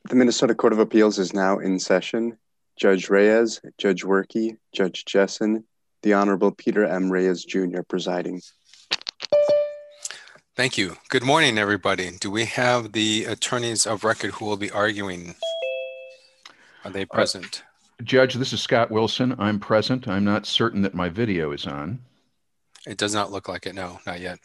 The Minnesota Court of Appeals is now in session. Judge Reyes, Judge Werke, Judge Jessen, the Honorable Peter M. Reyes Jr. presiding. Thank you. Good morning, everybody. Do we have the attorneys of record who will be arguing? Are they present? Judge, this is Scott Wilson. I'm present. I'm not certain that my video is on. It does not look like it. No, not yet.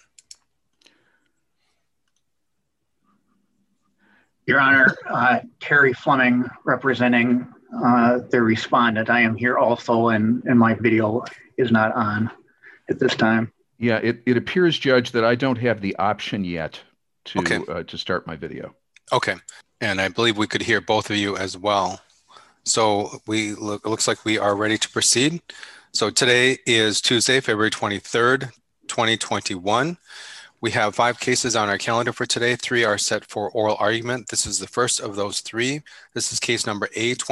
Your Honor, Terry Fleming representing the respondent. I am here also, and my video is not on at this time. Yeah, it appears, Judge, that I don't have the option yet to start my video. Okay, and I believe we could hear both of you as well. So it looks like we are ready to proceed. So today is Tuesday, February 23rd, 2021. We have 5 cases on our calendar for today. 3 are set for oral argument. This is the first of those 3. This is case number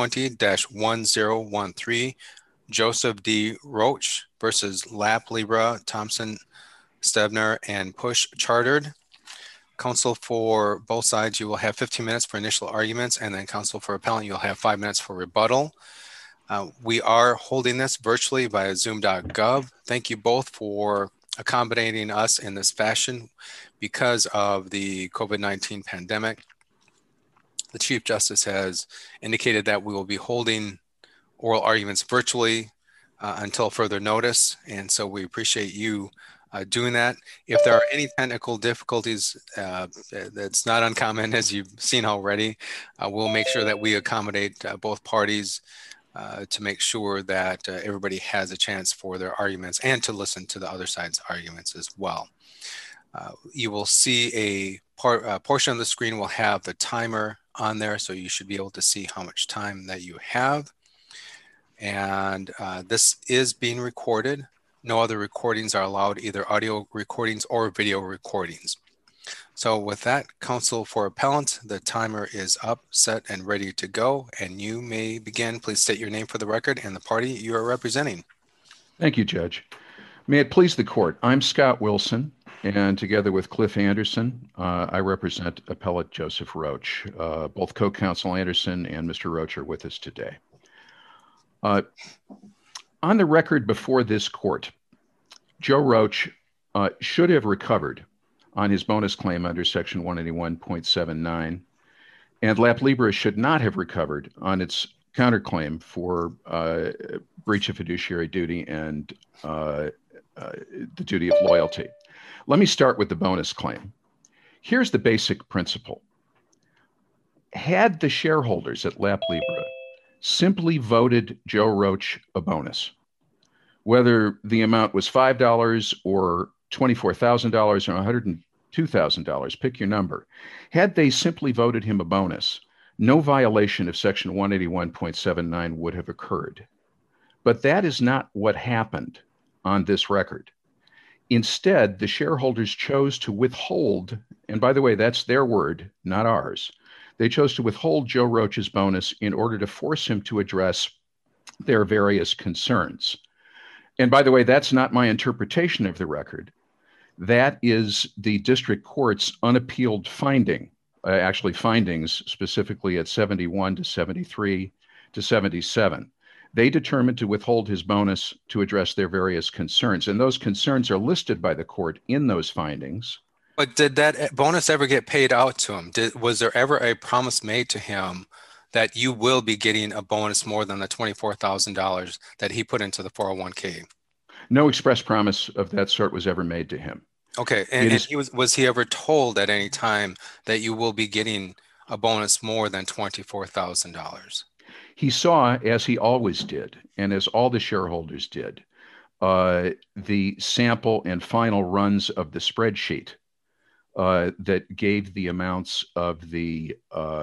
A20-1013, Joseph D. Roach versus Lap Libra, Thompson, Stebner, and Push Chartered. Counsel for both sides, you will have 15 minutes for initial arguments, and then counsel for appellant, you'll have 5 minutes for rebuttal. We are holding this virtually via zoom.gov. Thank you both for accommodating us in this fashion because of the COVID-19 pandemic. The Chief Justice has indicated that we will be holding oral arguments virtually until further notice, and so we appreciate you doing that. If there are any technical difficulties, that's not uncommon, as you've seen already. We'll make sure that we accommodate both parties to make sure that everybody has a chance for their arguments and to listen to the other side's arguments as well. You will see a portion of the screen will have the timer on there, so you should be able to see how much time that you have. And this is being recorded. No other recordings are allowed, either audio recordings or video recordings. So with that, counsel for appellant, the timer is up, set, and ready to go, and you may begin. Please state your name for the record and the party you are representing. Thank you, Judge. May it please the court, I'm Scott Wilson, and together with Cliff Anderson, I represent appellate Joseph Roach. Both co-counsel Anderson and Mr. Roach are with us today. On the record before this court, Joe Roach should have recovered on his bonus claim under section 181.79, and Lap Libra should not have recovered on its counterclaim for breach of fiduciary duty and the duty of loyalty. Let me start with the bonus claim. Here's the basic principle. Had the shareholders at Lap Libra simply voted Joe Roach a bonus, whether the amount was $5 or $24,000 or $102,000, pick your number. Had they simply voted him a bonus, no violation of section 181.79 would have occurred. But that is not what happened on this record. Instead, the shareholders chose to withhold, and by the way, that's their word, not ours. They chose to withhold Joe Roach's bonus in order to force him to address their various concerns. And by the way, that's not my interpretation of the record. That is the district court's unappealed finding, actually findings specifically at 71 to 73 to 77. They determined to withhold his bonus to address their various concerns. And those concerns are listed by the court in those findings. But did that bonus ever get paid out to him? Was there ever a promise made to him that you will be getting a bonus more than the $24,000 that he put into the 401k? No express promise of that sort was ever made to him. Okay, and was he ever told at any time that you will be getting a bonus more than $24,000? He saw, as he always did, and as all the shareholders did, the sample and final runs of the spreadsheet that gave the amounts of the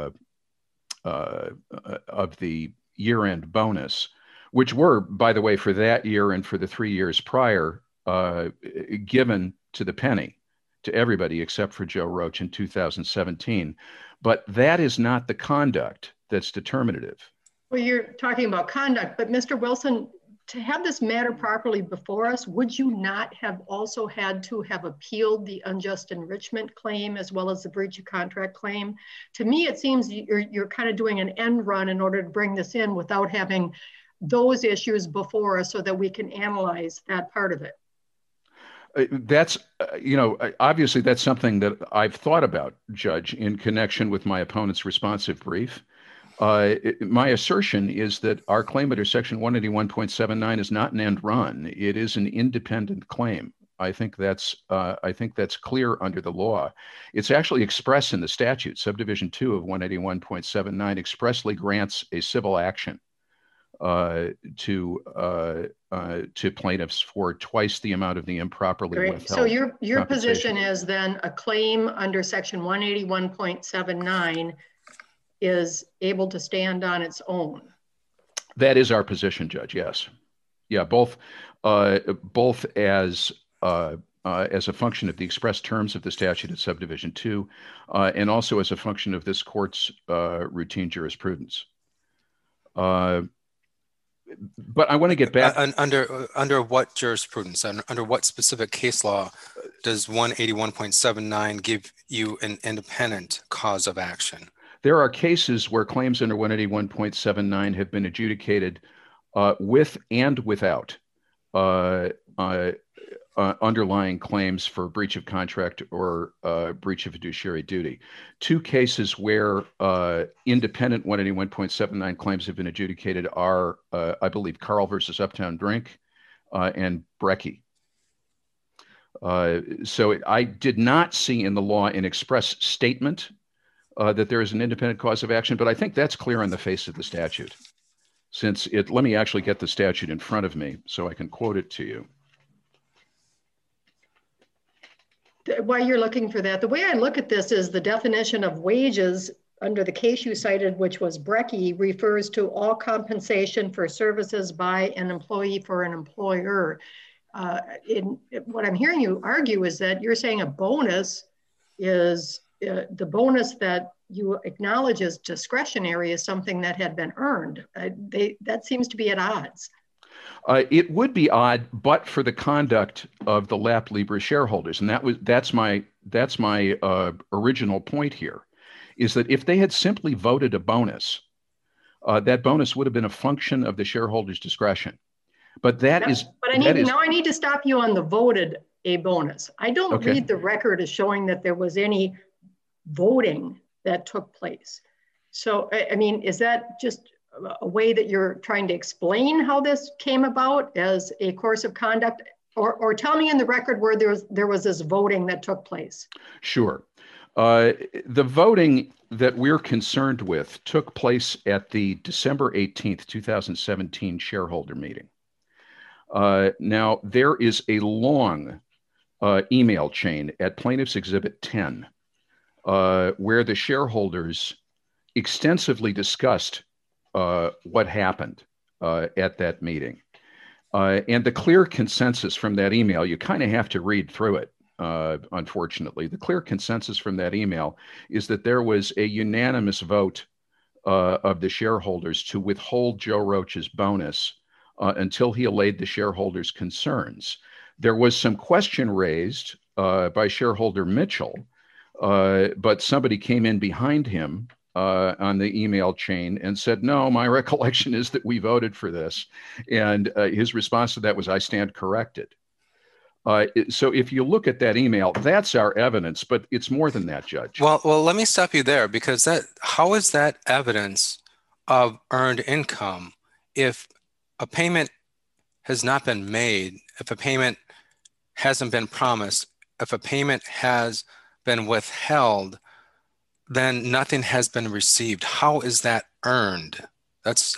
year-end bonus, which were, by the way, for that year and for the 3 years prior, given to the penny to everybody except for Joe Roach in 2017. But that is not the conduct that's determinative. Well, you're talking about conduct, but Mr. Wilson, to have this matter properly before us, would you not have also had to have appealed the unjust enrichment claim as well as the breach of contract claim? To me, it seems you're kind of doing an end run in order to bring this in without having those issues before us so that we can analyze that part of it. That's, obviously that's something that I've thought about, Judge, in connection with my opponent's responsive brief. My assertion is that our claim under Section 181.79 is not an end run. It is an independent claim. I think that's clear under the law. It's actually expressed in the statute. Subdivision 2 of 181.79 expressly grants a civil action to plaintiffs for twice the amount of the improperly withheld. So your position is then a claim under Section 181.79 is able to stand on its own. That is our position, Judge. Yes, yeah, both as a function of the express terms of the statute at Subdivision 2, and also as a function of this court's routine jurisprudence. But I want to get back under what jurisprudence, under what specific case law does 181.79 give you an independent cause of action? There are cases where claims under 181.79 have been adjudicated with and without underlying claims for breach of contract or breach of fiduciary duty. Two cases where independent 181.79 claims have been adjudicated are, I believe, Carl versus Uptown Drink and Brecky. So I did not see in the law an express statement that there is an independent cause of action, but I think that's clear on the face of the statute. Let me actually get the statute in front of me so I can quote it to you. While you're looking for that, the way I look at this is the definition of wages under the case you cited, which was Brecky, refers to all compensation for services by an employee for an employer. What I'm hearing you argue is that you're saying a bonus is the bonus that you acknowledge as discretionary is something that had been earned. That seems to be at odds. It would be odd, but for the conduct of the Lap Libra shareholders, and that's my original point here, is that if they had simply voted a bonus, that bonus would have been a function of the shareholders' discretion. But that is. But now I need to stop you on the voted a bonus. I don't read the record as showing that there was any voting that took place. So I mean, is that just a way that you're trying to explain how this came about as a course of conduct, or tell me in the record where there was this voting that took place? Sure. The voting that we're concerned with took place at the December 18th, 2017 shareholder meeting. Now, there is a long email chain at Plaintiff's Exhibit 10 where the shareholders extensively discussed what happened at that meeting. And the clear consensus from that email, you kind of have to read through it, unfortunately. The clear consensus from that email is that there was a unanimous vote of the shareholders to withhold Joe Roach's bonus until he allayed the shareholders' concerns. There was some question raised by shareholder Mitchell, but somebody came in behind him on the email chain and said, no, my recollection is that we voted for this. And his response to that was, I stand corrected. So if you look at that email, that's our evidence, but it's more than that, Judge. Well, let me stop you there, because how is that evidence of earned income if a payment has not been made, if a payment hasn't been promised, if a payment has been withheld, then nothing has been received? How is that earned? That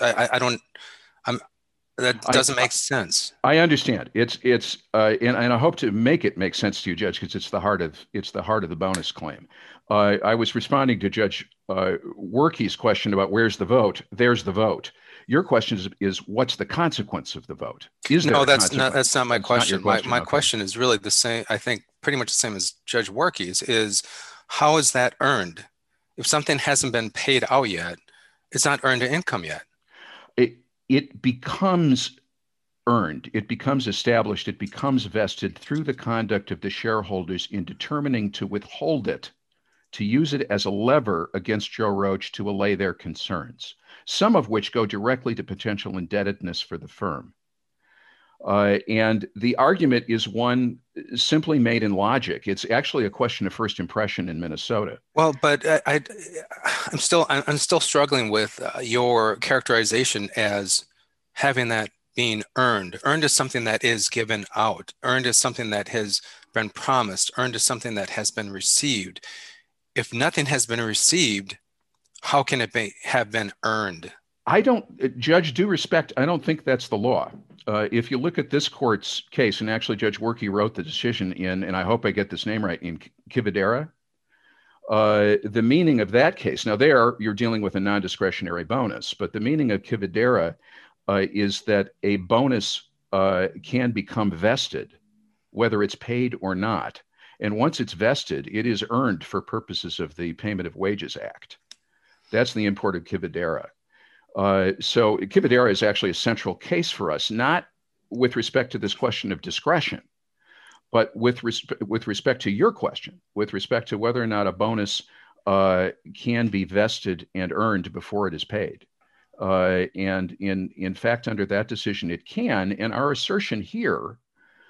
doesn't make sense. I understand. And I hope to make it make sense to you, Judge, because it's the heart of the bonus claim. I was responding to Judge Werkey's question about where's the vote. There's the vote. Your question is what's the consequence of the vote? That's not my question. My question is really the same. I think pretty much the same as Judge Werkey's is, how is that earned? If something hasn't been paid out yet, it's not earned income yet. It becomes earned. It becomes established. It becomes vested through the conduct of the shareholders in determining to withhold it, to use it as a lever against Joe Roach to allay their concerns, some of which go directly to potential indebtedness for the firm. And the argument is one simply made in logic. It's actually a question of first impression in Minnesota. Well, but I'm still struggling with your characterization as having that being earned. Earned is something that is given out. Earned is something that has been promised. Earned is something that has been received. If nothing has been received, how can it have been earned? Judge, due respect, I don't think that's the law. If you look at this court's case, and actually Judge Werke wrote the decision in, and I hope I get this name right, in Kividera, the meaning of that case, now there you're dealing with a non-discretionary bonus, but the meaning of Kividera is that a bonus can become vested, whether it's paid or not. And once it's vested, it is earned for purposes of the Payment of Wages Act. That's the import of Kividera. So Kividera is actually a central case for us, not with respect to this question of discretion, but with respect to your question, with respect to whether or not a bonus can be vested and earned before it is paid. And in fact, under that decision, it can. And our assertion here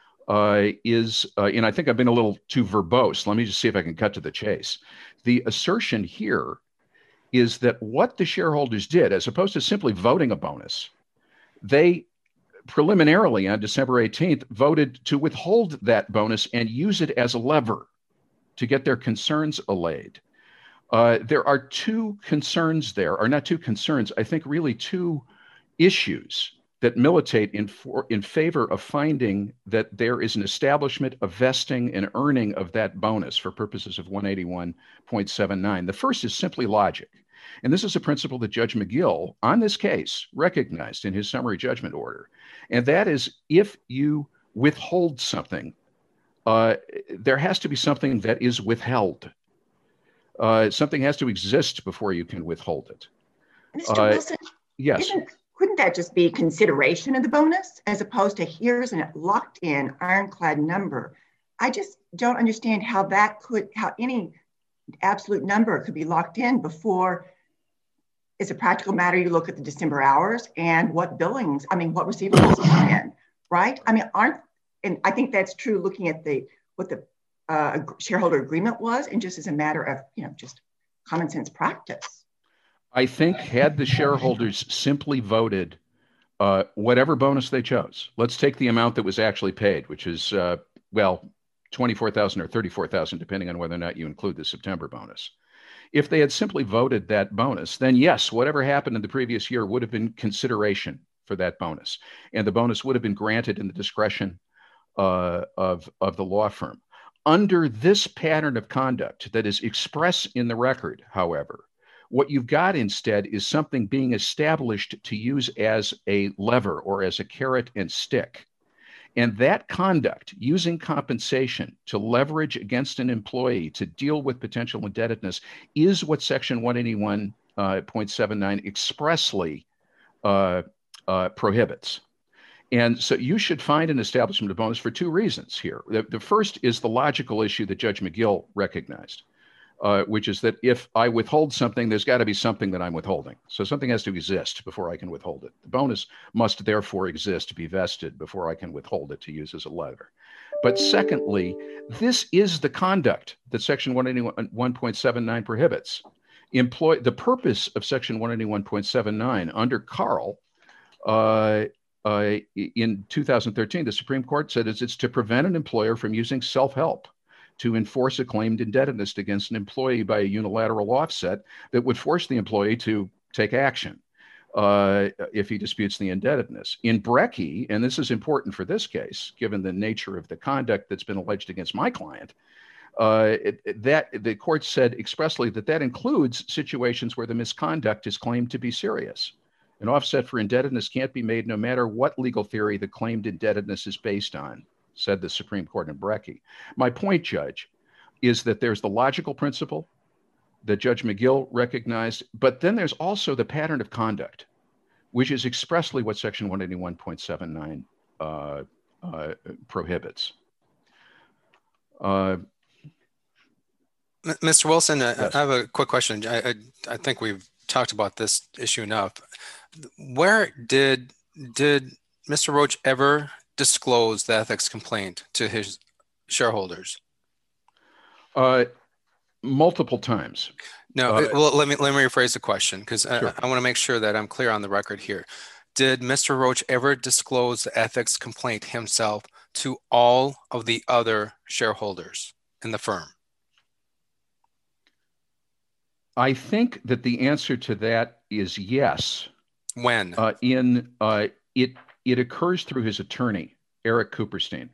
is, and I think I've been a little too verbose. Let me just see if I can cut to the chase. The assertion here is that what the shareholders did, as opposed to simply voting a bonus, they preliminarily on December 18th voted to withhold that bonus and use it as a lever to get their concerns allayed. There are two concerns there, or not two concerns, I think really two issues that militate in favor of finding that there is an establishment of vesting and earning of that bonus for purposes of 181.79. The first is simply logic. And this is a principle that Judge McGill on this case recognized in his summary judgment order. And that is, if you withhold something, there has to be something that is withheld. Something has to exist before you can withhold it. Mr. Wilson, yes. Couldn't that just be consideration of the bonus as opposed to here's a locked in ironclad number? I just don't understand how any absolute number could be locked in before. As a practical matter, you look at the December hours and what receivables come in, right? I mean, and I think that's true looking at what the shareholder agreement was, and just as a matter of, just common sense practice. I think had the shareholders simply voted whatever bonus they chose, let's take the amount that was actually paid, which is, $24,000 or $34,000, depending on whether or not you include the September bonus. If they had simply voted that bonus, then yes, whatever happened in the previous year would have been consideration for that bonus. And the bonus would have been granted in the discretion of the law firm. Under this pattern of conduct that is expressed in the record, however, what you've got instead is something being established to use as a lever or as a carrot and stick. And that conduct, using compensation to leverage against an employee to deal with potential indebtedness, is what Section 181.79 expressly prohibits. And so you should find an establishment of bonus for two reasons here. The first is the logical issue that Judge McGill recognized, which is that if I withhold something, there's got to be something that I'm withholding. So something has to exist before I can withhold it. The bonus must therefore exist to be vested before I can withhold it to use as a lever. But secondly, this is the conduct that Section 181.79 prohibits. The purpose of Section 181.79 under Carl in 2013, the Supreme Court said it's to prevent an employer from using self-help to enforce a claimed indebtedness against an employee by a unilateral offset that would force the employee to take action if he disputes the indebtedness. In Brekke, and this is important for this case, given the nature of the conduct that's been alleged against my client, the court said expressly that includes situations where the misconduct is claimed to be serious. An offset for indebtedness can't be made no matter what legal theory the claimed indebtedness is based on, said the Supreme Court in Brekke. My point, Judge, is that there's the logical principle that Judge McGill recognized, but then there's also the pattern of conduct, which is expressly what Section 181.79 prohibits. Mr. Wilson, Yes. I have a quick question. I think we've talked about this issue enough. Where did Mr. Roach ever disclose the ethics complaint to his shareholders? Multiple times. No, well, let me rephrase the question, because Sure. I want to make sure that I'm clear on the record here. Did Mr. Roach ever disclose the ethics complaint himself to all of the other shareholders in the firm? I think that the answer to that is yes. When? It occurs through his attorney, Eric Cooperstein.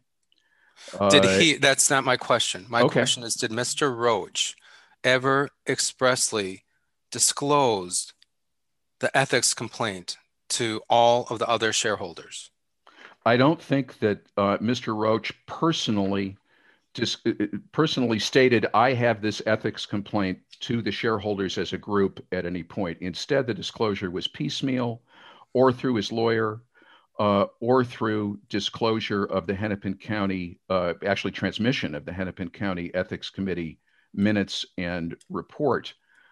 That's not my question. My question is, did Mr. Roach ever expressly disclose the ethics complaint to all of the other shareholders? I don't think that Mr. Roach personally stated, I have this ethics complaint to the shareholders as a group at any point. Instead, the disclosure was piecemeal, or through his lawyer, or through disclosure of the Hennepin County, actually transmission of the Hennepin County Ethics Committee minutes and report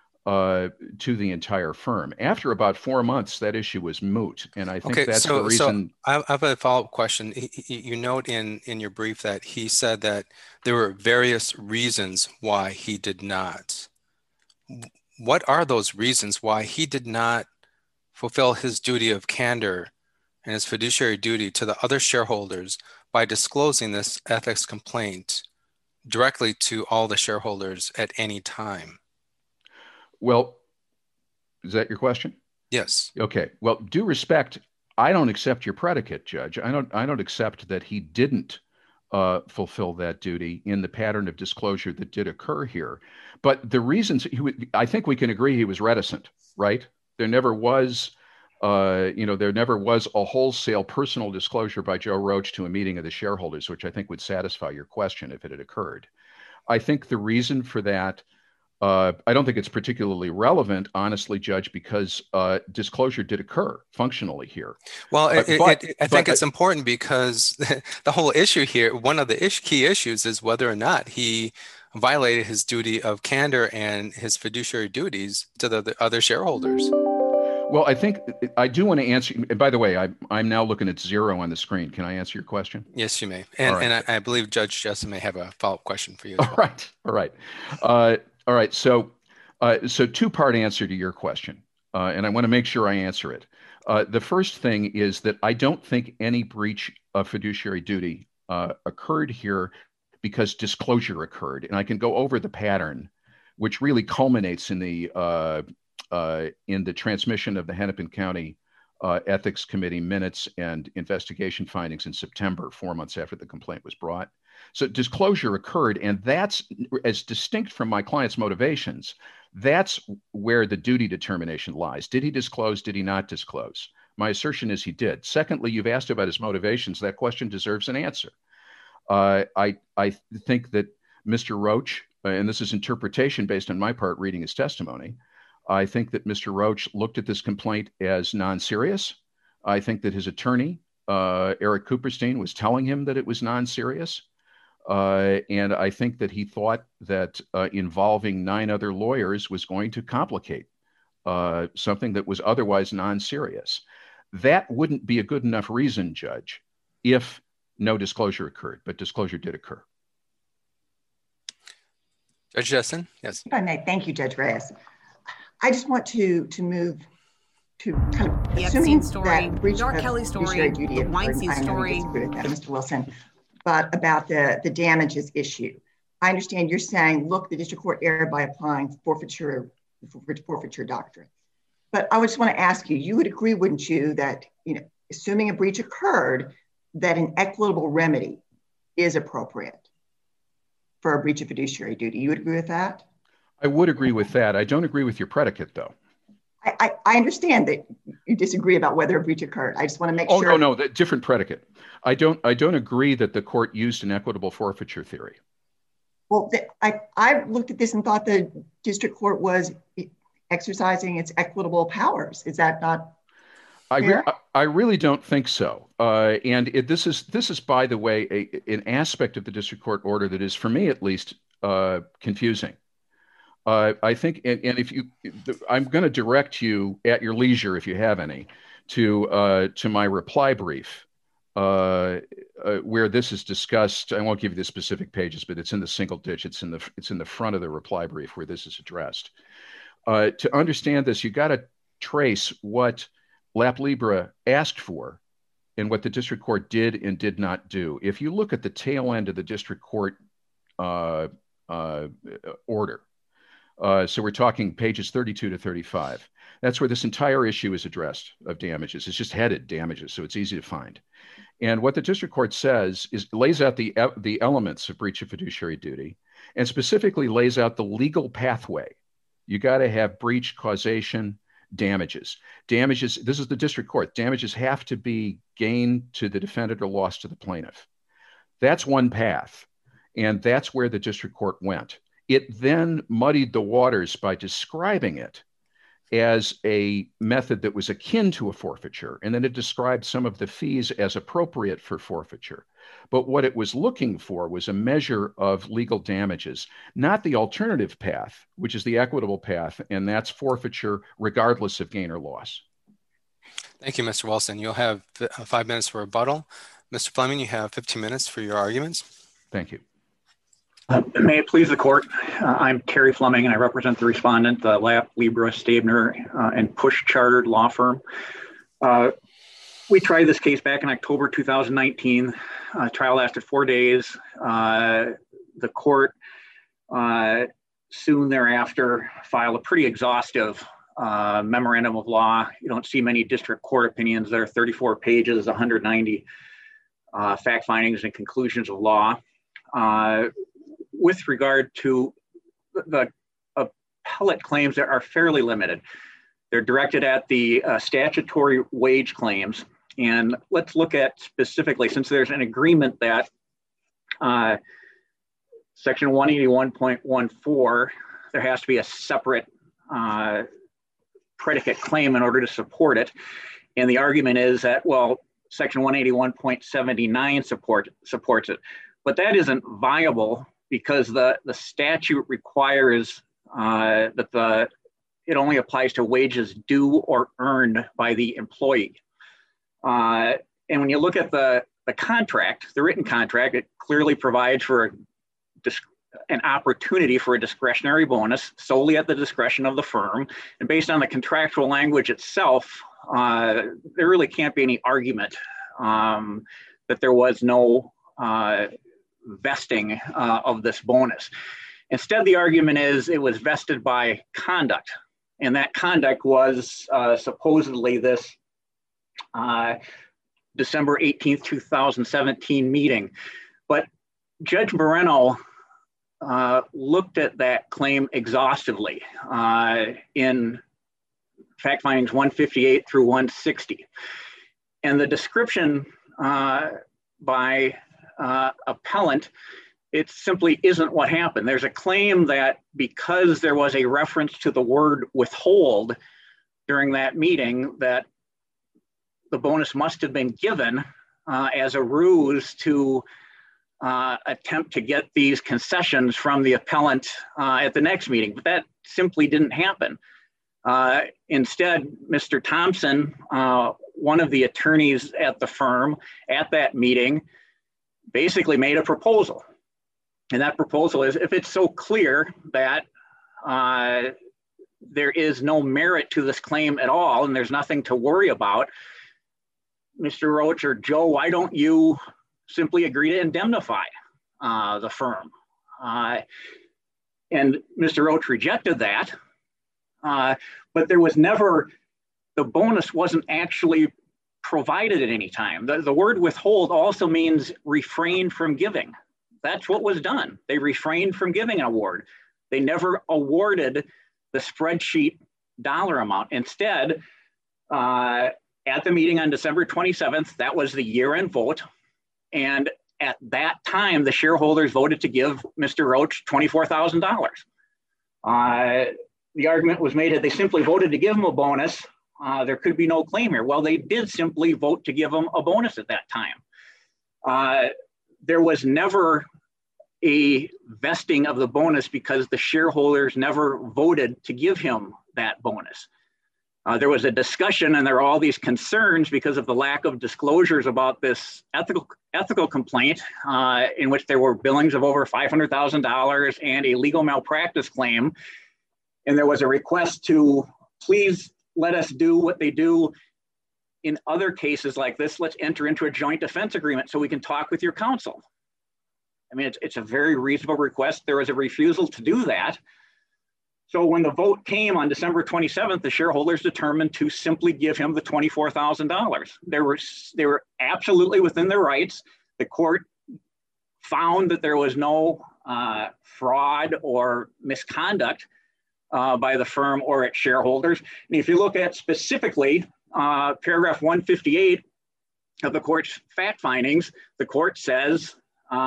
to the entire firm. After about 4 months, that issue was moot. And I think that's the reason. So I have a follow-up question. You note in your brief that he said that there were various reasons why he did not. What are those reasons why he did not fulfill his duty of candor and his fiduciary duty to the other shareholders by disclosing this ethics complaint directly to all the shareholders at any time? Well, is that your question? Yes. Okay. Well, due respect, I don't accept your predicate, Judge. I don't accept that he didn't fulfill that duty in the pattern of disclosure that did occur here. But the reasons I think we can agree he was reticent, right? There never was, there never was a wholesale personal disclosure by Joe Roach to a meeting of the shareholders, which I think would satisfy your question if it had occurred. I think the reason for that, I don't think it's particularly relevant, honestly, Judge, because disclosure did occur functionally here. Well, I think it's important because the whole issue here, one of the key issues is whether or not he violated his duty of candor and his fiduciary duties to the other shareholders. Well, I think I do want to answer. And by the way, I'm now looking at 0 on the screen. Can I answer your question? Yes, you may. And I believe Judge Jessen may have a follow-up question for you as well. All right. So two-part answer to your question, and I want to make sure I answer it. The first thing is that I don't think any breach of fiduciary duty occurred here because disclosure occurred, and I can go over the pattern, which really culminates in the transmission of the Hennepin County Ethics Committee minutes and investigation findings in September, 4 months after the complaint was brought. So disclosure occurred, and that's as distinct from my client's motivations. That's where the duty determination lies. Did he disclose? Did he not disclose? My assertion is he did. Secondly, you've asked about his motivations. That question deserves an answer. I think that Mr. Roach, and this is interpretation based on my part reading his testimony, I think that Mr. Roach looked at this complaint as non-serious. I think that his attorney, Eric Cooperstein, was telling him that it was non-serious. And I think that he thought that involving 9 other lawyers was going to complicate something that was otherwise non-serious. That wouldn't be a good enough reason, Judge, if no disclosure occurred, but disclosure did occur. Judge Jessen, yes. If I may, thank you, Judge Reyes. I just want to move to kind of the assuming story, that breach Dark of Kelly story, fiduciary duty, the Weinstein story. I disagree with that, Mr. Wilson, but about the damages issue. I understand you're saying, look, the district court erred by applying forfeiture doctrine. But I just want to ask you, you would agree, wouldn't you, that assuming a breach occurred, that an equitable remedy is appropriate for a breach of fiduciary duty? You would agree with that? I would agree with that. I don't agree with your predicate, though. I understand that you disagree about whether a breach occurred. I just want to make sure. Oh, no, different predicate. I don't agree that the court used an equitable forfeiture theory. Well, I looked at this and thought the district court was exercising its equitable powers. Is that not? I really don't think so. This is, by the way, an aspect of the district court order that is, for me at least, confusing. I think, I'm going to direct you at your leisure, if you have any, to my reply brief, where this is discussed. I won't give you the specific pages, but it's in the single digits. It's in the front of the reply brief where this is addressed. To understand this, you got to trace what LaPlibra asked for and what the district court did and did not do. If you look at the tail end of the district court order, so we're talking pages 32 to 35. That's where this entire issue is addressed of damages. It's just headed damages, so it's easy to find. And what the district court says is lays out the elements of breach of fiduciary duty, and specifically lays out the legal pathway. You got to have breach, causation, damages. Damages, this is the district court. Damages have to be gain to the defendant or loss to the plaintiff. That's one path. And that's where the district court went. It then muddied the waters by describing it as a method that was akin to a forfeiture. And then it described some of the fees as appropriate for forfeiture. But what it was looking for was a measure of legal damages, not the alternative path, which is the equitable path, and that's forfeiture regardless of gain or loss. Thank you, Mr. Wilson. You'll have 5 minutes for rebuttal. Mr. Fleming, you have 15 minutes for your arguments. Thank you. May it please the court. I'm Terry Fleming, and I represent the respondent, the LaPlibra, Stabner, and Push Chartered Law Firm. We tried this case back in October 2019. Trial lasted 4 days. The court soon thereafter filed a pretty exhaustive memorandum of law. You don't see many district court opinions. There are 34 pages, 190 fact findings and conclusions of law. With regard to the appellate claims that are fairly limited, they're directed at the statutory wage claims. And let's look at specifically, since there's an agreement that section 181.14, there has to be a separate predicate claim in order to support it. And the argument is that, well, section 181.79 supports it. But that isn't viable because the statute requires that it only applies to wages due or earned by the employee. And when you look at the contract, the written contract, it clearly provides for an opportunity for a discretionary bonus solely at the discretion of the firm. And based on the contractual language itself, there really can't be any argument that there was no vesting of this bonus. Instead, the argument is it was vested by conduct. And that conduct was supposedly this December 18th, 2017 meeting. But Judge Moreno looked at that claim exhaustively in fact findings 158 through 160. And the description by appellant, it simply isn't what happened. There's a claim that because there was a reference to the word withhold during that meeting, that the bonus must have been given as a ruse to attempt to get these concessions from the appellant at the next meeting. But that simply didn't happen. Instead, Mr. Thompson, one of the attorneys at the firm at that meeting, basically made a proposal. And that proposal is, if it's so clear that there is no merit to this claim at all and there's nothing to worry about, Mr. Roach or Joe, why don't you simply agree to indemnify the firm? And Mr. Roach rejected that, but there was never, the bonus wasn't actually provided at any time. The word withhold also means refrain from giving. That's what was done. They refrained from giving an award. They never awarded the spreadsheet dollar amount. Instead, at the meeting on December 27th, that was the year-end vote. And at that time, the shareholders voted to give Mr. Roach $24,000. The argument was made that they simply voted to give him a bonus. there could be no claim here. Well, they did simply vote to give him a bonus at that time. There was never a vesting of the bonus because the shareholders never voted to give him that bonus. There was a discussion, and there are all these concerns because of the lack of disclosures about this ethical complaint, in which there were billings of over $500,000 and a legal malpractice claim. And there was a request to please let us do what they do in other cases like this. Let's enter into a joint defense agreement so we can talk with your counsel. I mean, it's a very reasonable request. There was a refusal to do that. So when the vote came on December 27th, the shareholders determined to simply give him the $24,000. They were absolutely within their rights. The court found that there was no fraud or misconduct by the firm or its shareholders. And if you look at specifically paragraph 158 of the court's fact findings, the court says,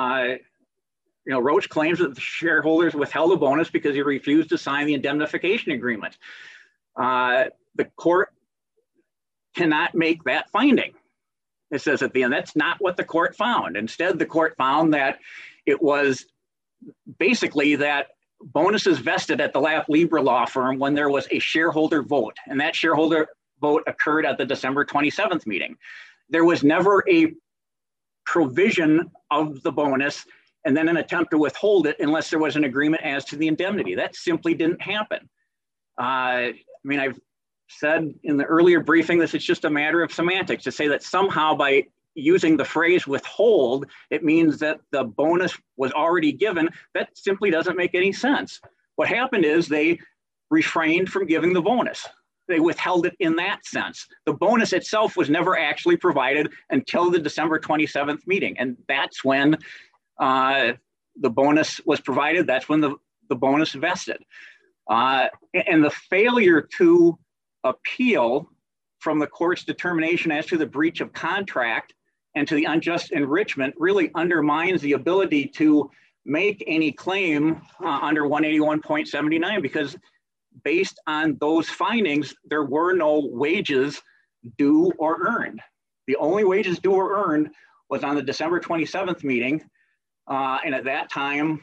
Roach claims that the shareholders withheld a bonus because he refused to sign the indemnification agreement. The court cannot make that finding. It says at the end, that's not what the court found. Instead, the court found that it was basically that bonuses vested at the Lap Libra law firm when there was a shareholder vote, and that shareholder vote occurred at the December 27th meeting. There was never a provision of the bonus and then an attempt to withhold it unless there was an agreement as to the indemnity. That simply didn't happen. I mean, I've said in the earlier briefing this, it's just a matter of semantics to say that somehow by using the phrase withhold, it means that the bonus was already given. That simply doesn't make any sense. What happened is they refrained from giving the bonus. They withheld it in that sense. The bonus itself was never actually provided until the December 27th meeting. And that's when the bonus was provided. That's when the bonus vested. And the failure to appeal from the court's determination as to the breach of contract and to the unjust enrichment really undermines the ability to make any claim under 181.79, because based on those findings, there were no wages due or earned. The only wages due or earned was on the December 27th meeting. And at that time,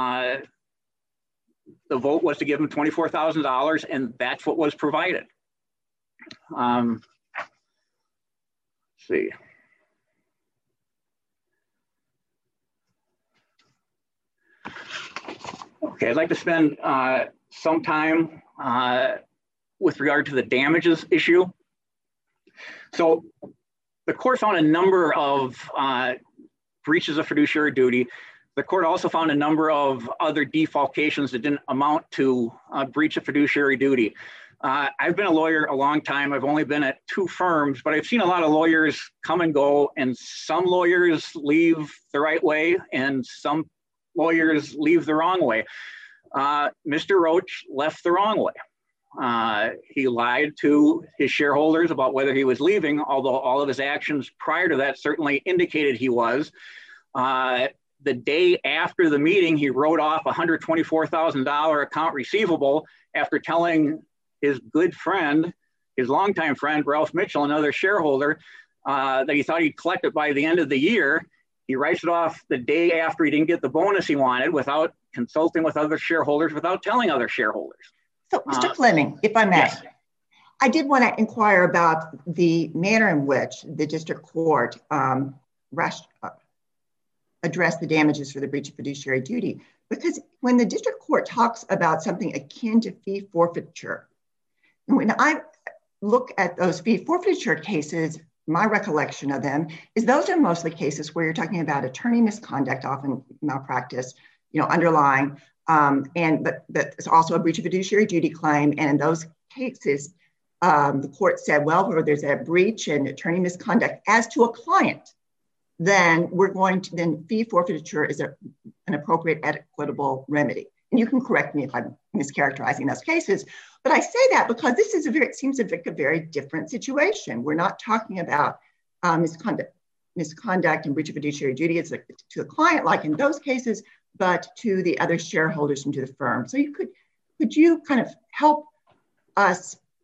the vote was to give him $24,000, and that's what was provided. Let's see. Okay, I'd like to spend some time with regard to the damages issue. So the court found a number of breaches of fiduciary duty. The court also found a number of other defalcations that didn't amount to a breach of fiduciary duty. I've been a lawyer a long time. I've only been at 2 firms, but I've seen a lot of lawyers come and go, and some lawyers leave the right way and some lawyers leave the wrong way. Mr. Roach left the wrong way. He lied to his shareholders about whether he was leaving, although all of his actions prior to that certainly indicated he was. The day after the meeting, he wrote off a $124,000 account receivable after telling his good friend, his longtime friend, Ralph Mitchell, another shareholder, that he thought he'd collect it by the end of the year. He writes it off the day after he didn't get the bonus he wanted, without consulting with other shareholders, without telling other shareholders. So, Mr. Fleming, if I may, yes. I did want to inquire about the manner in which the district court addressed the damages for the breach of fiduciary duty. Because when the district court talks about something akin to fee forfeiture, when I look at those fee forfeiture cases, my recollection of them is those are mostly cases where you're talking about attorney misconduct, often malpractice, underlying, but it's also a breach of fiduciary duty claim. And in those cases, the court said, well, where there's a breach and attorney misconduct as to a client, then then fee forfeiture is an appropriate equitable remedy. And you can correct me if I'm mischaracterizing those cases, but I say that because this is seems like a very different situation. We're not talking about misconduct and breach of fiduciary duty to the client, like in those cases, but to the other shareholders and to the firm. So could you kind of help us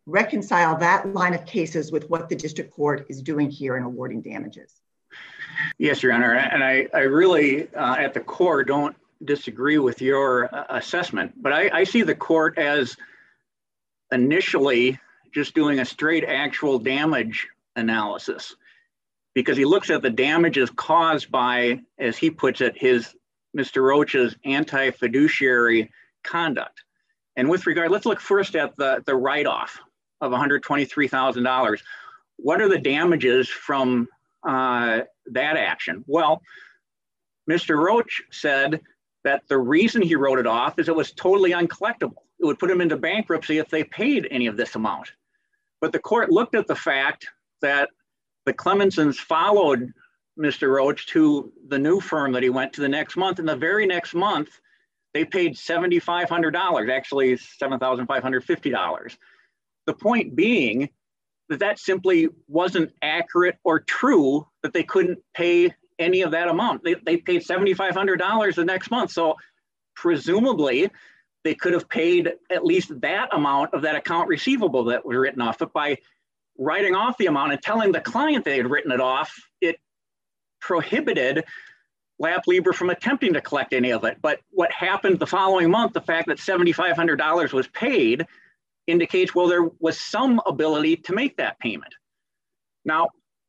reconcile that line of cases with what the district court is doing here in awarding damages? Yes, Your Honor, and I really, at the core, don't disagree with your assessment, but I see the court as initially just doing a straight actual damage analysis, because he looks at the damages caused by, as he puts it, Mr. Roach's anti-fiduciary conduct. And with regard, let's look first at the write-off of $123,000. What are the damages from that action? Well, Mr. Roach said that the reason he wrote it off is it was totally uncollectible. It would put him into bankruptcy if they paid any of this amount. But the court looked at the fact that the Clemensons followed Mr. Roach to the new firm that he went to the next month. And the very next month, they paid $7,500, actually $7,550. The point being that simply wasn't accurate or true, that they couldn't pay any of that amount. They paid $7,500 the next month. So presumably they could have paid at least that amount of that account receivable that was written off. But by writing off the amount and telling the client they had written it off, it prohibited Lap Libra from attempting to collect any of it. But what happened the following month, the fact that $7,500 was paid, indicates, well, there was some ability to make that payment. Now,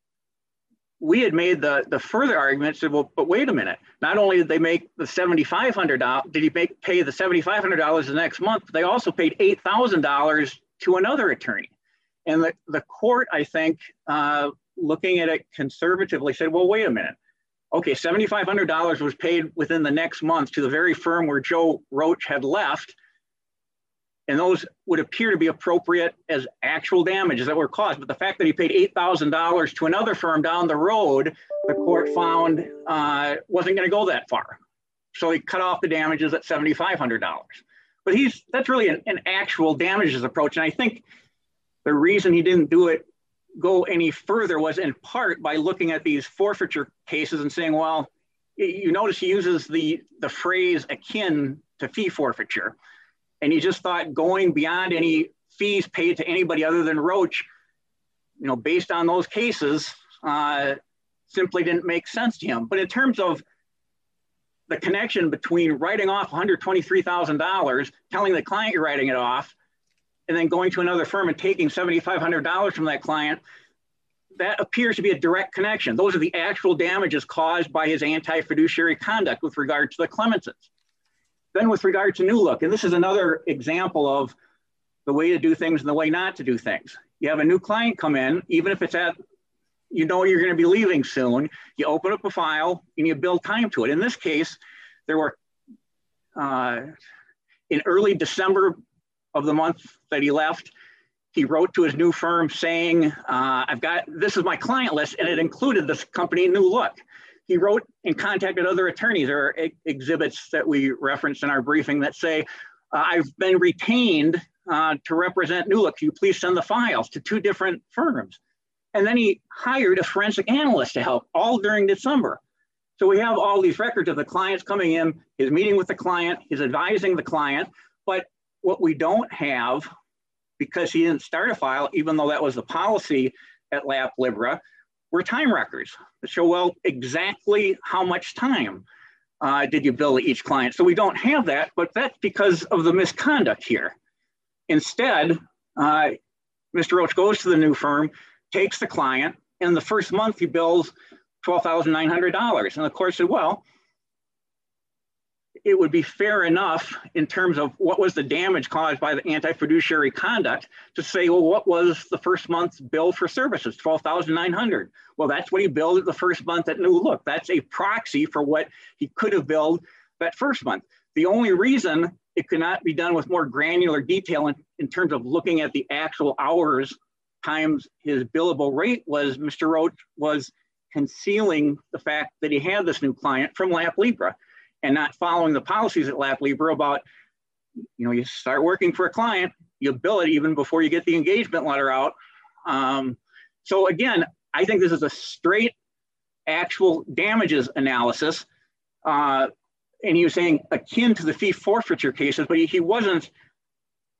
we had made the further argument, said, well, but wait a minute. Not only did they make the $7,500, did he pay the $7,500 the next month, but they also paid $8,000 to another attorney. And the court, I think, looking at it conservatively, said, well, wait a minute. Okay, $7,500 was paid within the next month to the very firm where Joe Roach had left. And those would appear to be appropriate as actual damages that were caused. But the fact that he paid $8,000 to another firm down the road, the court found wasn't going to go that far. So he cut off the damages at $7,500. But that's really an actual damages approach. And I think the reason he didn't go any further was in part by looking at these forfeiture cases and saying, well, you notice he uses the phrase akin to fee forfeiture. And he just thought going beyond any fees paid to anybody other than Roach, based on those cases, simply didn't make sense to him. But in terms of the connection between writing off $123,000, telling the client you're writing it off, and then going to another firm and taking $7,500 from that client, that appears to be a direct connection. Those are the actual damages caused by his anti-fiduciary conduct with regard to the Clemensons. Then with regard to New Look, and this is another example of the way to do things and the way not to do things. You have a new client come in, even if it's you're going to be leaving soon, you open up a file and you build time to it. In this case, there were, in early December of the month that he left, he wrote to his new firm saying, this is my client list, and it included this company, New Look. He wrote and contacted other attorneys. There are exhibits that we referenced in our briefing that say, I've been retained to represent New Look. Can you please send the files to 2 different firms? And then he hired a forensic analyst to help, all during December. So we have all these records of the clients coming in, his meeting with the client, his advising the client. But what we don't have, because he didn't start a file, even though that was the policy at Lap Libra, were time records that show, well, exactly how much time did you bill each client. So we don't have that, but that's because of the misconduct here. Instead, Mr. Roach goes to the new firm, takes the client, and the first month he bills $12,900. And the court said, well, it would be fair enough in terms of what was the damage caused by the anti-fiduciary conduct to say, well, what was the first month's bill for services? $12,900. Well, that's what he billed at the first month at New Look. That's a proxy for what he could have billed that first month. The only reason it could not be done with more granular detail in terms of looking at the actual hours times his billable rate was Mr. Roach was concealing the fact that he had this new client from Lap Libra, and not following the policies at Lap Libra about, you start working for a client, you bill it even before you get the engagement letter out. So again, I think this is a straight actual damages analysis. And he was saying akin to the fee forfeiture cases, but he wasn't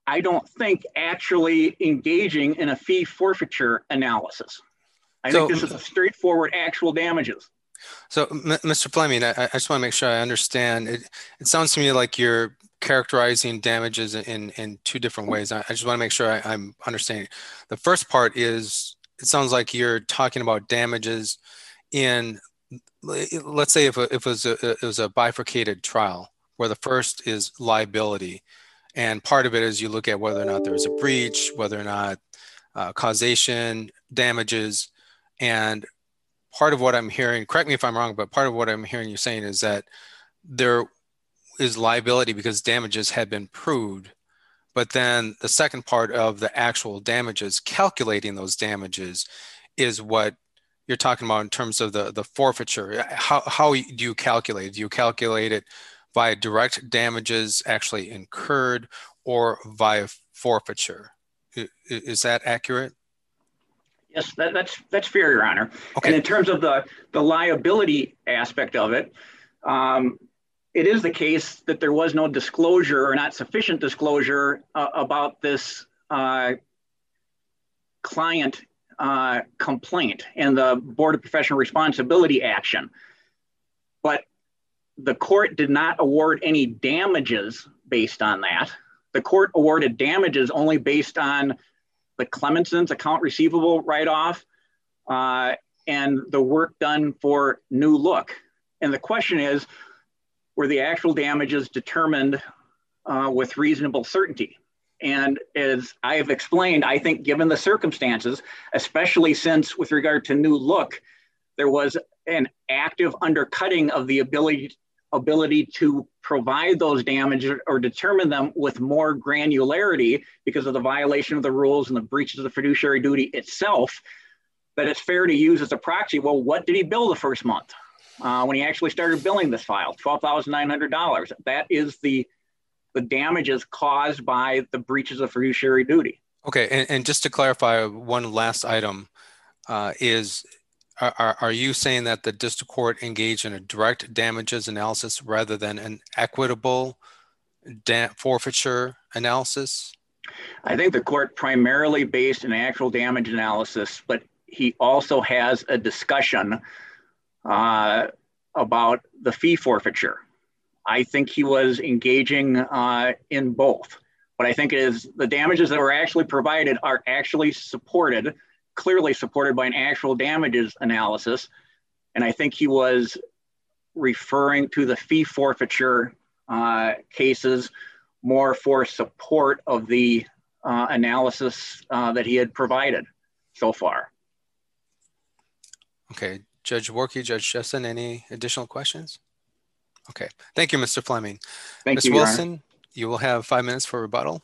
I don't think actually engaging in a fee forfeiture analysis. I think this is a straightforward actual damages. So, Mr. Fleming, I just want to make sure I understand. It sounds to me like you're characterizing damages in two different ways. I just want to make sure I'm understanding. The first part is, it sounds like you're talking about damages in, let's say if it was a bifurcated trial, where the first is liability. And part of it is you look at whether or not there's a breach, whether or not causation, damages, and part of what I'm hearing, correct me if I'm wrong, but part of what I'm hearing you saying is that there is liability because damages had been proved. But then the second part of the actual damages, calculating those damages, is what you're talking about in terms of the forfeiture. How do you calculate it? Do you calculate it via direct damages actually incurred or via forfeiture? Is that accurate? Yes, that's fair, Your Honor. Okay. And in terms of the liability aspect of it, it is the case that there was no disclosure or not sufficient disclosure about this client complaint and the Board of Professional Responsibility action. But the court did not award any damages based on that. The court awarded damages only based on the Clemenson's account receivable write-off and the work done for New Look. And the question is, were the actual damages determined with reasonable certainty? And as I have explained, I think given the circumstances, especially since with regard to New Look, there was an active undercutting of the ability to provide those damages or determine them with more granularity because of the violation of the rules and the breaches of the fiduciary duty itself, that it's fair to use as a proxy. Well, what did he bill the first month when he actually started billing this file? $12,900. That is the damages caused by the breaches of fiduciary duty. Okay, and just to clarify, one last item is, are you saying that the district court engaged in a direct damages analysis rather than an equitable forfeiture analysis? I think the court primarily based an actual damage analysis, but he also has a discussion about the fee forfeiture. I think he was engaging in both, but I think it is the damages that were actually provided are actually supported, clearly supported by an actual damages analysis. And I think he was referring to the fee forfeiture cases more for support of the analysis that he had provided so far. Okay, Judge Warkey, Judge Jessen, any additional questions? Okay, thank you, Mr. Fleming. Thank you, Ms. Wilson, you will have 5 minutes for rebuttal.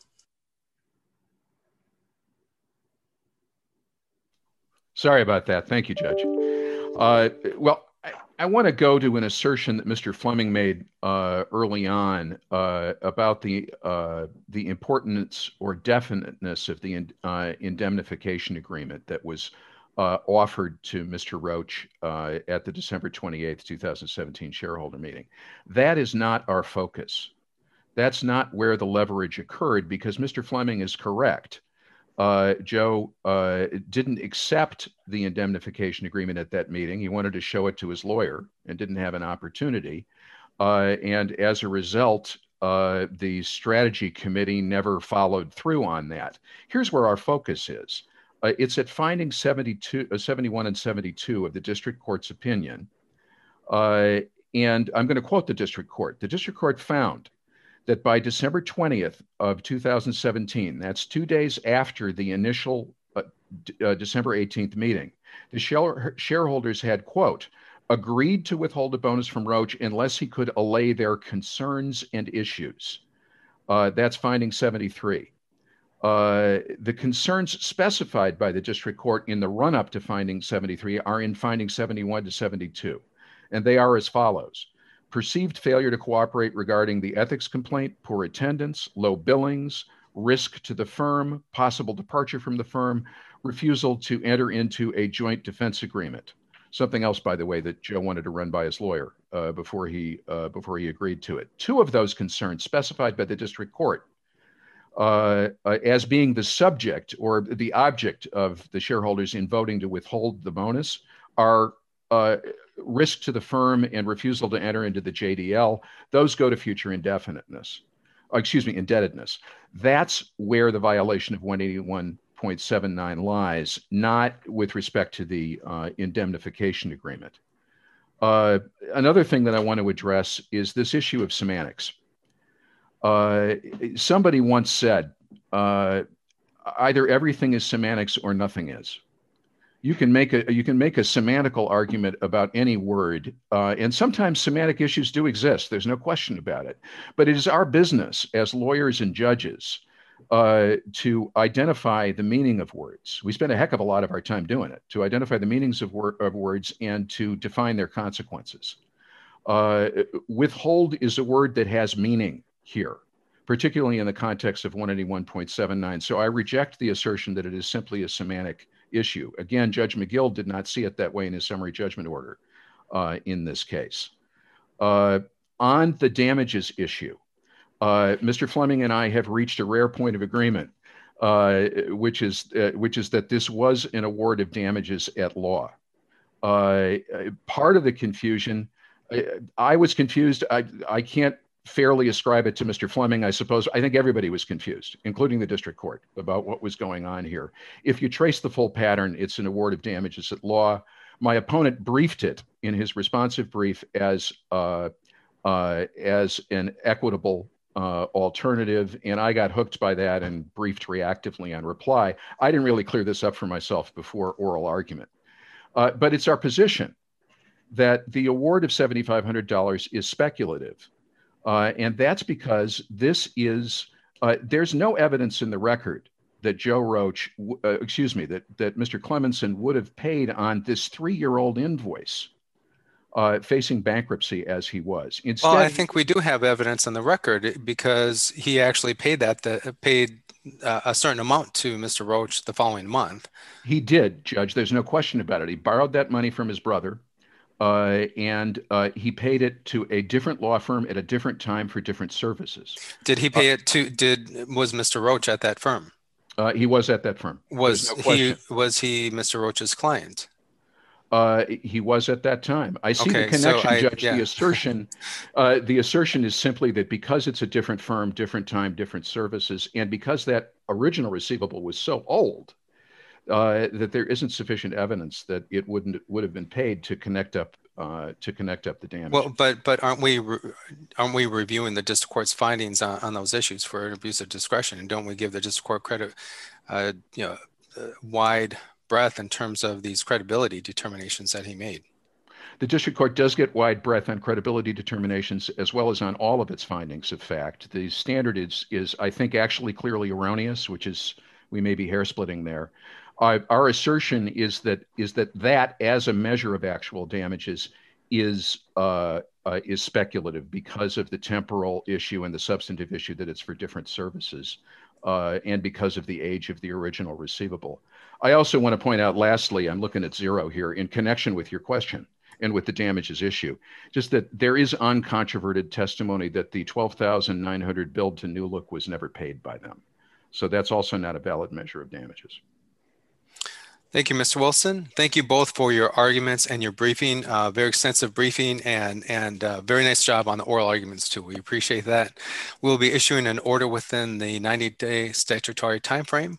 Sorry about that. Thank you, Judge. Well, I want to go to an assertion that Mr. Fleming made early on about the importance or definiteness of the indemnification agreement that was offered to Mr. Roach at the December 28th, 2017 shareholder meeting. That is not our focus. That's not where the leverage occurred, because Mr. Fleming is correct. Joe didn't accept the indemnification agreement at that meeting. He wanted to show it to his lawyer and didn't have an opportunity. And as a result, the strategy committee never followed through on that. Here's where our focus is. It's at findings 71 and 72 of the district court's opinion. And I'm going to quote the district court. The district court found that by December 20th of 2017, that's 2 days after the initial December 18th meeting, the shareholders had, quote, agreed to withhold a bonus from Roach unless he could allay their concerns and issues. That's finding 73. The concerns specified by the district court in the run-up to finding 73 are in finding 71 to 72, and they are as follows. Perceived failure to cooperate regarding the ethics complaint, poor attendance, low billings, risk to the firm, possible departure from the firm, refusal to enter into a joint defense agreement. Something else, by the way, that Joe wanted to run by his lawyer before he agreed to it. Two of those concerns specified by the district court as being the subject or the object of the shareholders in voting to withhold the bonus are risk to the firm and refusal to enter into the JDL. Those go to future indebtedness. That's where the violation of 181.79 lies, not with respect to the indemnification agreement. Another thing that I want to address is this issue of semantics. Somebody once said, either everything is semantics or nothing is. You can make a semantical argument about any word, and sometimes semantic issues do exist. There's no question about it. But it is our business as lawyers and judges to identify the meaning of words. We spend a heck of a lot of our time doing it, to identify the meanings of words and to define their consequences. Withhold is a word that has meaning here, particularly in the context of 181.79. So I reject the assertion that it is simply a semantic issue. Again, Judge McGill did not see it that way in his summary judgment order in this case. On the damages issue, Mr. Fleming and I have reached a rare point of agreement, which is that this was an award of damages at law. Part of the confusion, I was confused. I can't fairly ascribe it to Mr. Fleming, I suppose. I think everybody was confused, including the district court, about what was going on here. If you trace the full pattern, it's an award of damages at law. My opponent briefed it in his responsive brief as an equitable alternative, and I got hooked by that and briefed reactively on reply. I didn't really clear this up for myself before oral argument. But it's our position that the award of $7,500 is speculative. And that's because this is, there's no evidence in the record that Joe Roach, that Mr. Clemenson would have paid on this 3-year-old invoice facing bankruptcy as he was. Instead, well, I think we do have evidence in the record because he actually paid a certain amount to Mr. Roach the following month. He did, Judge. There's no question about it. He borrowed that money from his brother. And he paid it to a different law firm at a different time for different services. Did he pay it to? Was Mr. Roach at that firm? He was at that firm. Was he Mr. Roach's client? He was at that time. I see Okay, the connection, so Judge. yeah. The assertion is simply that because it's a different firm, different time, different services, and because that original receivable was so old, that there isn't sufficient evidence that it would have been paid to connect up the damage. Well, but aren't we reviewing the district court's findings on those issues for an abuse of discretion, and don't we give the district court credit, wide breadth in terms of these credibility determinations that he made? The district court does get wide breadth on credibility determinations as well as on all of its findings of fact. The standard is I think actually clearly erroneous, which is we may be hair splitting there. Our assertion is that as a measure of actual damages is speculative because of the temporal issue and the substantive issue that it's for different services, and because of the age of the original receivable. I also want to point out, lastly, I'm looking at zero here in connection with your question and with the damages issue, just that there is uncontroverted testimony that the $12,900 billed to New Look was never paid by them. So that's also not a valid measure of damages. Thank you, Mr. Wilson. Thank you both for your arguments and your briefing, very extensive briefing and very nice job on the oral arguments too. We appreciate that. We'll be issuing an order within the 90-day statutory timeframe.